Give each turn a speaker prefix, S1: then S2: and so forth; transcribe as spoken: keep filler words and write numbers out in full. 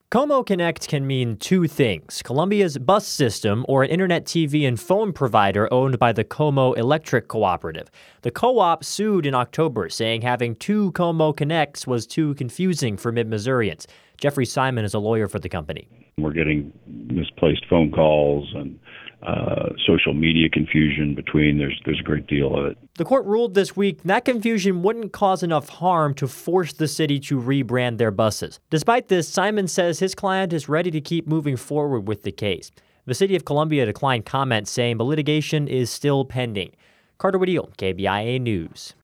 S1: Como Connect can mean two things: Columbia's bus system or an internet T V and phone provider owned by the Como Electric Cooperative. The co-op sued in October, saying having two Como Connects was too confusing for Mid-Missourians. Jeffrey Simon is a lawyer for the company.
S2: We're getting misplaced phone calls and uh, social media confusion between. There's there's a great deal of it.
S1: The court ruled this week that confusion wouldn't cause enough harm to force the city to rebrand their buses. Despite this, Simon says his client is ready to keep moving forward with the case. The city of Columbia declined comment, saying the litigation is still pending. Carter Woodhill, K B I A News.